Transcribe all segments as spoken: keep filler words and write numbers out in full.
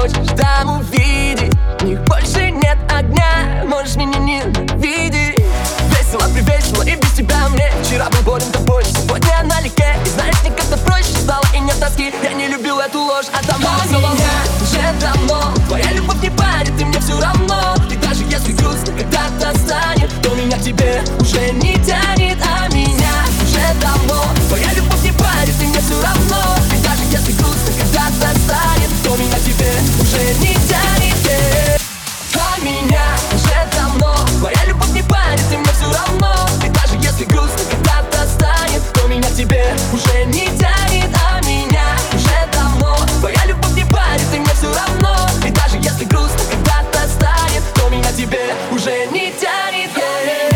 хочешь там увидеть. В них больше нет огня, можешь меня ненавидеть. Весело, привесело и без тебя мне. Вчера был болен тобой, сегодня налегке. И знаешь, мне как-то проще стало и нет тоски. Я не любил эту ложь, а давно все волна. Уже давно твоя любовь не парит, и мне все равно. И даже если грустно когда-то станет, то меня к тебе уже не тянет. А меня уже давно твоя любовь не парит, и мне все равно. И даже если грустно когда-то станет, то меня к тебе уже не тянет. yeah. А меня уже давно твоя любовь не парит, и мне все равно. И даже если грустно когда-то станет, то меня к тебе уже не тянет. А меня уже давно твоя любовь не парит, и мне все равно. И даже если грустно когда-то станет, то меня к тебе уже не тянет. yeah.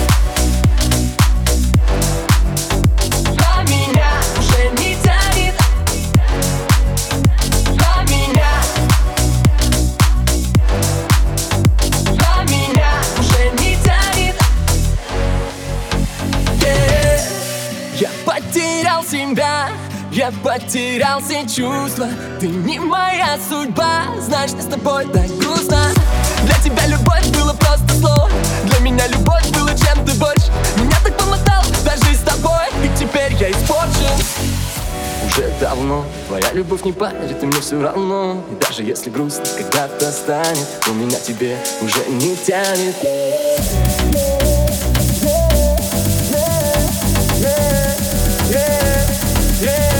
А меня уже не тянет. А меня А меня уже не тянет. yeah. Я потерял себя, я потерял все чувства. Ты не моя судьба, знаешь, мне с тобой так грустно. Для тебя любовь было просто слово, для меня любовь было чем-то больше. Меня так помотал даже с тобой, и теперь я испорчен. Уже давно твоя любовь не парит, и мне все равно. И даже если грустно когда-то станет, то меня к тебе уже не тянет. Yeah, yeah, yeah.